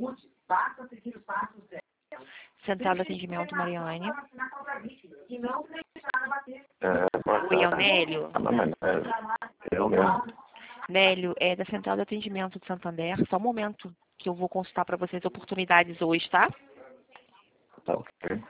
Central de Atendimento, Mariane. Oi, Oi, é o Nélio. Eu mesmo. Nélio, é da Central de Atendimento de Santander. Só um momento que eu vou consultar para vocês oportunidades hoje, tá? Tá ok.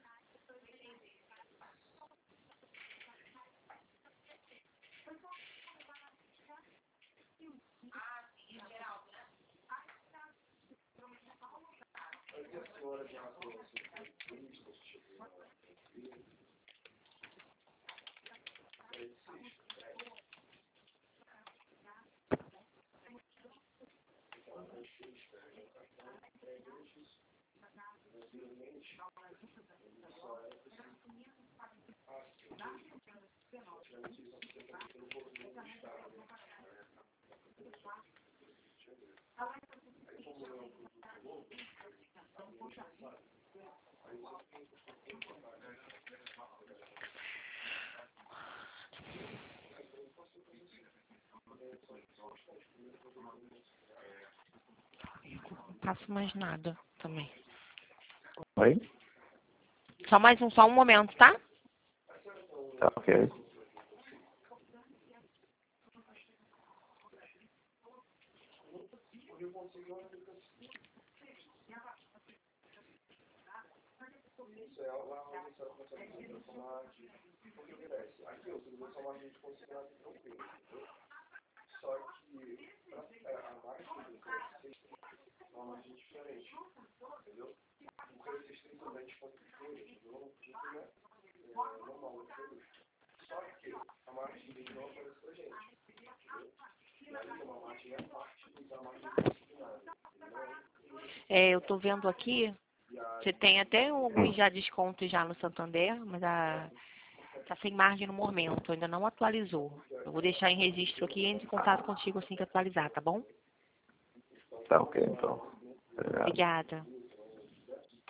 Não passo mais nada também. Oi? Só um momento, tá? Tá ok. É, eu tô vendo aqui, você tem até alguns já descontos já no Santander, mas tá sem margem no momento, ainda não atualizou. Eu vou deixar em registro aqui e entre em contato contigo assim que atualizar, tá bom? Tá ok, então. Obrigado. Obrigada.